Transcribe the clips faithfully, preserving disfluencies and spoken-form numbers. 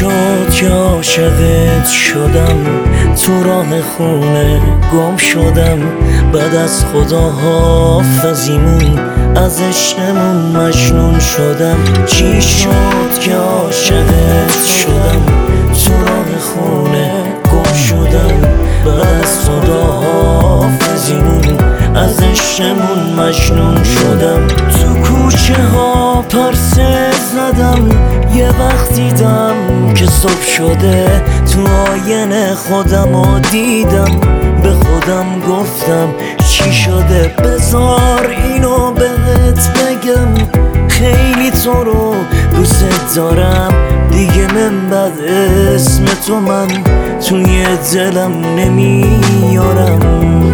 شد که عاشقت شدم، تو راه خونه گم شدم. بعد از خدا حافظیمون از عشقمون مجنون شدم. چی شد که عاشقت شدم، تو راه خونه گم شدم. بعد از خدا حافظیمون از عشقمون مجنون شدم. تو کوچه ها پرسه زدم، یه وقت دیدم که صبح شده. تو آینه خودمو دیدم، به خودم گفتم چی شده. بذار اینو بهت بگم، خیلی تو رو دوست دارم. دیگه من بعد اسم تو من توی دلم نمیارم.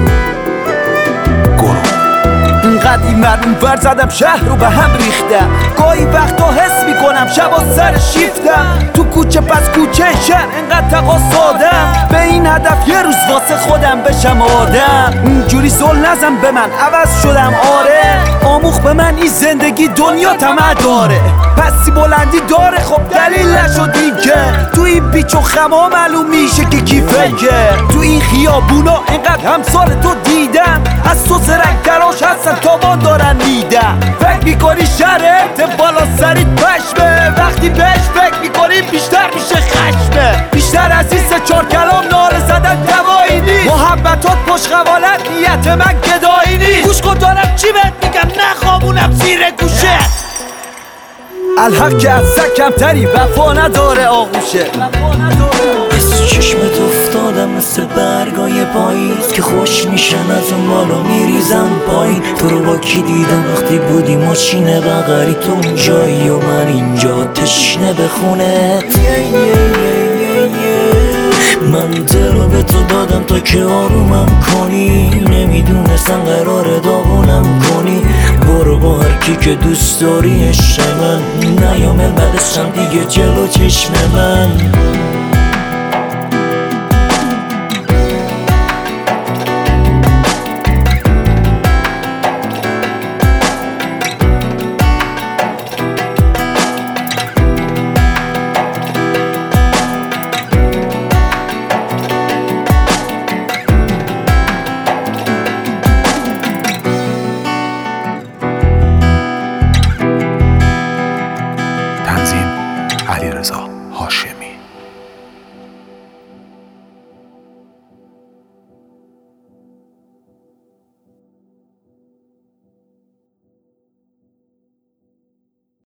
اینقدر این ور اون ور زدم، شهر رو به هم ریختم. گاهی وقتا حس میکنم شبا سر شیفتم. تو کوچه پس کوچه شهر اینقدر تقاصادم، به این هدف یه روز واسه خودم بشم آدم. اینجوری زل نزن به من، عوض شدم آره. آموخ به من این زندگی دنیا طمع داره، پسی بلندی داره. خب دلیل نشد این که تو این بیچ و خما معلوم میشه که کی فکر. تو این خیابونا اینقدر همسال تو دیدم، از تو زرنگ تراش هستن تابان دارن میدم. فکر میکنی شرط بالا سریت پشمه، وقتی بهش فکر میکنی بیشتر میشه خشمه. بیشتر از این سه چار کلام ناره زدن دوایی نیست، محبتات پشت قوالت نیت من گدایی نیست. گوش کن دارم چی بهت میگم، نخوابونم زیر گوشه. الحق که از سگ کمتری وفا نداره آغوشه. از چشمت افتادم مثل برگای پاییز که خوش میشن از اون بالا میریزم پایین. تو رو با کی دیدم وقتی بودی ماشین بغری، تو اونجایی و من اینجا تشنه به خونه. من دل رو به تو دادم تا که آرومم کنی، نمیدونستم قراره داغونم کنی. برو با هر کی که دوست داری عشق من، نیامه بعدشم دیگه جلو چشم من.